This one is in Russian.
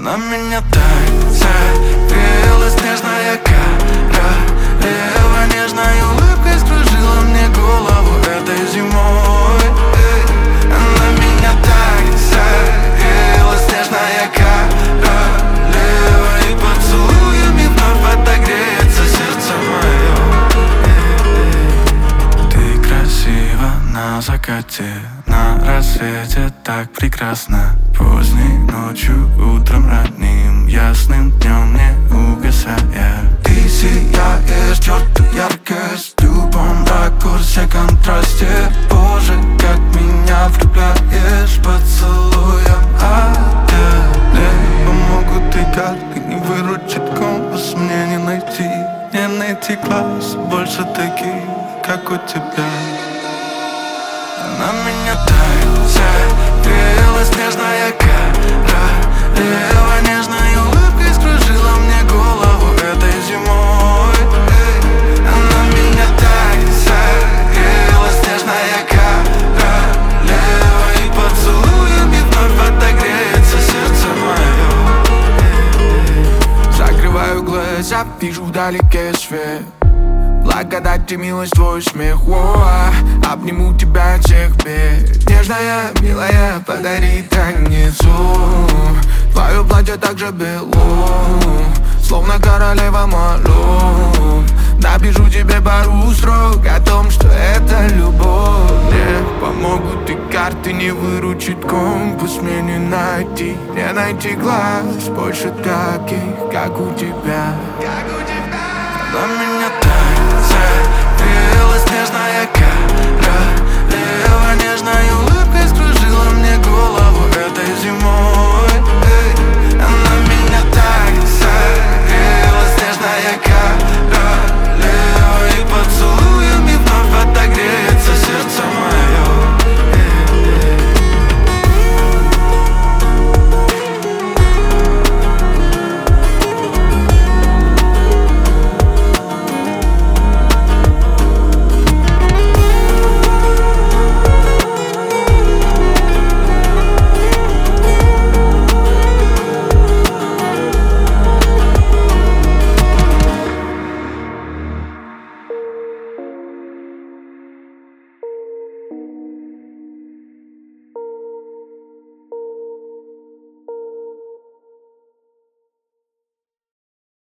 Она меня так согрела, снежная королева, нежной улыбкой скружила мне голову этой зимой. Она меня так согрела, снежная королева, и поцелуями вновь отогреется сердце мое. Ты красива на закате, на рассвете так прекрасно. Поздней ночью, утром ранним, ясным днем не угасая. Ты сияешь, черт, яркость в любом ракурсе, контрасте. Боже, как меня влюбляешь поцелуем отелей. Помогут и карты, не выручит компас. Мне не найти глаз больше таких, как у тебя. Она меня так согрела, снежная королева, нежной улыбкой скружила мне голову этой зимой. Она меня так согрела, снежная королева, и поцелуями вновь отогреется сердце мое. Закрываю глаза, вижу вдалеке свет. Благодать и милость, твой смех, обниму тебя от всех бед. Нежная, милая, подари танецу. Твое платье так же бело, словно королева молов. Напишу тебе пару строк о том, что это любовь. Не помогут и карты, не выручит компас. Мне не найти глаз больше таких, как у тебя. Она меня так согрела, снежная королева, нежной улыбкой скружила мне голову этой зимой. Она меня так согрела, снежная королева.